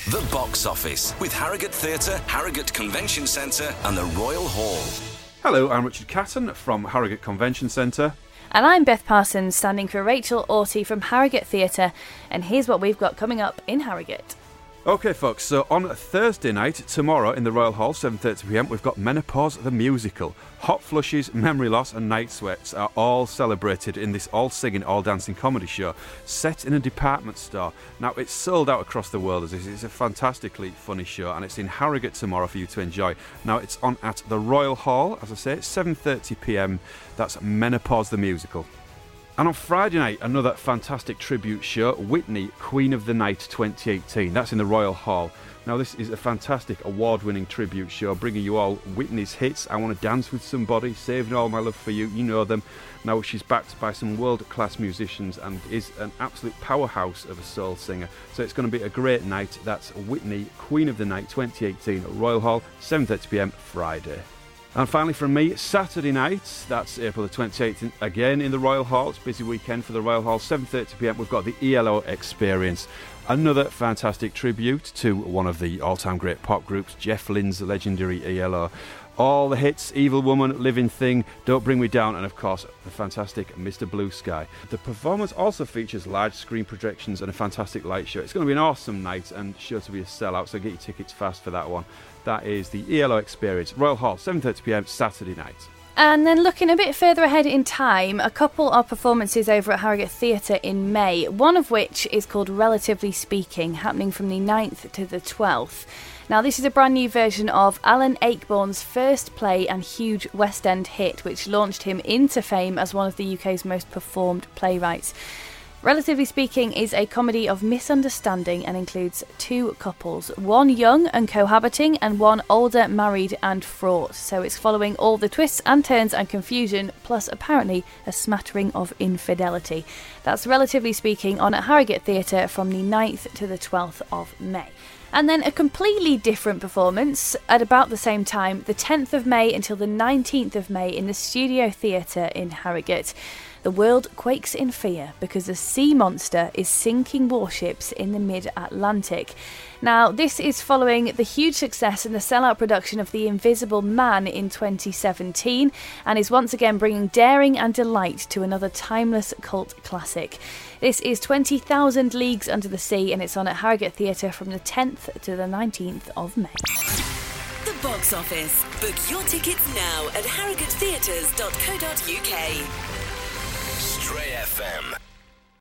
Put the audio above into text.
The Box Office with Harrogate Theatre, Harrogate Convention Centre and the Royal Hall. Hello, I'm Richard Catton from Harrogate Convention Centre. And I'm Beth Parsons, standing for Rachel Orty from Harrogate Theatre, and here's what we've got coming up in Harrogate. OK, folks, so on Thursday night, tomorrow in the Royal Hall, 7:30pm, we've got Menopause the Musical. Hot flushes, memory loss and night sweats are all celebrated in this all-singing, all-dancing comedy show set in a department store. Now, it's sold out across the world as this. It's a fantastically funny show, and it's in Harrogate tomorrow for you to enjoy. Now, it's on at the Royal Hall, as I say, 7:30pm. That's Menopause the Musical. And on Friday night, another fantastic tribute show, Whitney, Queen of the Night 2018. That's in the Royal Hall. Now, this is a fantastic award-winning tribute show, bringing you all Whitney's hits. I Want to Dance with Somebody, Saving All My Love for You, you know them. Now, she's backed by some world-class musicians and is an absolute powerhouse of a soul singer. So it's going to be a great night. That's Whitney, Queen of the Night 2018 at Royal Hall, 7:30pm Friday. And finally from me, Saturday night, that's April the 28th, again in the Royal Hall. It's a busy weekend for the Royal Hall, 7:30pm. We've got the ELO Experience. Another fantastic tribute to one of the all-time great pop groups, Jeff Lynne's legendary ELO. All the hits, Evil Woman, Living Thing, Don't Bring Me Down, and of course, the fantastic Mr. Blue Sky. The performance also features large screen projections and a fantastic light show. It's going to be an awesome night and sure to be a sellout, so get your tickets fast for that one. That is the ELO Experience, Royal Hall, 7:30pm, Saturday night. And then looking a bit further ahead in time, a couple of performances over at Harrogate Theatre in May, one of which is called Relatively Speaking, happening from the 9th to the 12th. Now, this is a brand new version of Alan Ayckbourn's first play and huge West End hit, which launched him into fame as one of the UK's most performed playwrights. Relatively Speaking is a comedy of misunderstanding and includes two couples, one young and cohabiting and one older, married and fraught. So it's following all the twists and turns and confusion, plus apparently a smattering of infidelity. That's Relatively Speaking on at Harrogate Theatre from the 9th to the 12th of May. And then a completely different performance at about the same time, the 10th of May until the 19th of May in the Studio Theatre in Harrogate. The world quakes in fear because a sea monster is sinking warships in the mid-Atlantic. Now, this is following the huge success in the sellout production of The Invisible Man in 2017 and is once again bringing daring and delight to another timeless cult classic. This is 20,000 Leagues Under the Sea and it's on at Harrogate Theatre from the 10th to the 19th of May. The Box Office. Book your tickets now at harrogatetheatres.co.uk. Stray FM.